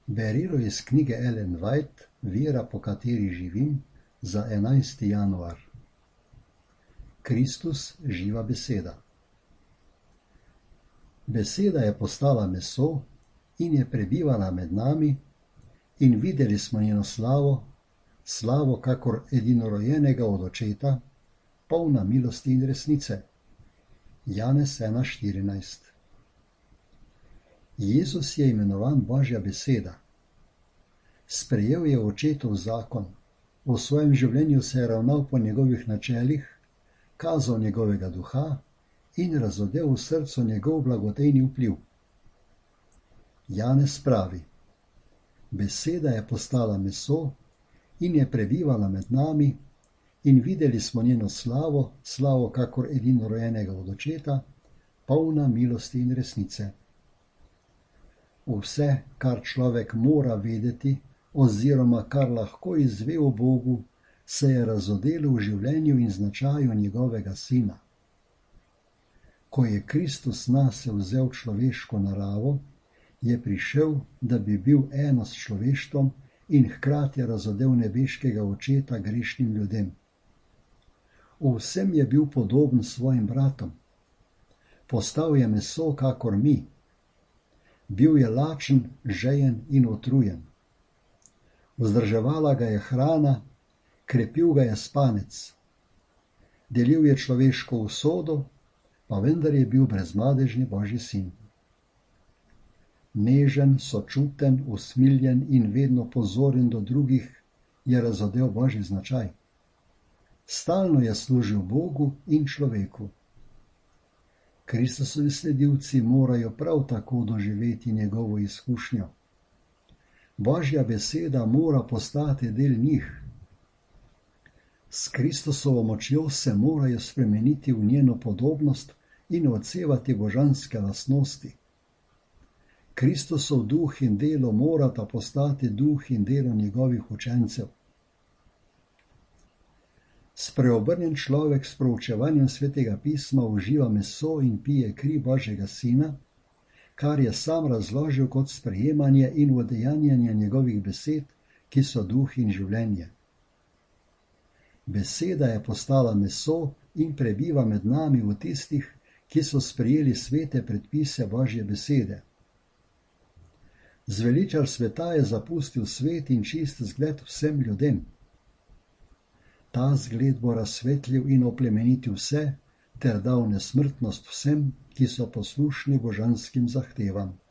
Berilo iz knjige Ellen White, Vera, po kateri živim, za 11. januar. Kristus, živa beseda. Beseda je postala meso in je prebivala med nami in videli smo njeno slavo, slavo kakor edinorojenega od očeta, polna milosti in resnice. Janez 1,14. Jezus je imenovan Božja beseda. Sprejel je očetov zakon, v svojem življenju se je ravnal po njegovih načelih, kazal njegovega duha in razodel v srcu njegov blagotejni vpliv. Janez pravi: beseda je postala meso in je prebivala med nami in videli smo njeno slavo, slavo kakor edinorojenega od očeta, polna milosti in resnice. Vse, kar človek mora vedeti oziroma kar lahko izve o Bogu, se je razodelo v življenju in značaju njegovega sina. Ko je Kristus nase vzel človeško naravo, je prišel, da bi bil eno s človeštvom in hkrati razodel nebeškega očeta grešnim ljudem. V vsem je bil podoben svojim bratom. Postal je meso kakor mi. Bil je lačen, žejen in utrujen. Vzdrževala ga je hrana, krepil ga je spanec. Delil je človeško usodo, pa vendar je bil brezmadežni Božji sin. Nežen, sočuten, usmiljen in vedno pozoren do drugih je razodel Božji značaj. Stalno je služil Bogu in človeku. Kristusovi sledilci morajo prav tako doživeti njegovo izkušnjo. Božja beseda mora postati del njih. S Kristusovo močjo se morajo spremeniti v njeno podobnost in odsevati božanske lastnosti. Kristusov duh in delo morata postati duh in delo njegovih učencev. Spreobrnjen človek s proučevanjem Svetega pisma uživa meso in pije kri Božjega sina, kar je sam razložil kot sprejemanje in udejanjanje njegovih besed, ki so duh in življenje. Beseda je postala meso in prebiva med nami v tistih, ki so sprejeli svete predpise Božje besede. Zveličar sveta je zapustil svet in čist zgled vsem ljudem. Ta zgled bo razsvetlil in oplemenitil vse ter dal nesmrtnost vsem, ki so poslušni božanskim zahtevam.